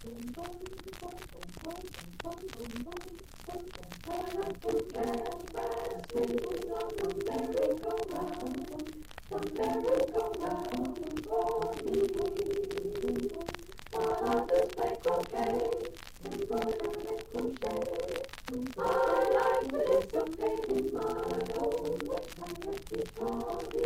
I like to get fast swinging on the merry-go-round, the merry-go-round for me. While others play croquet, embroidery and crochet, I like to dissipate in my own way. I like to party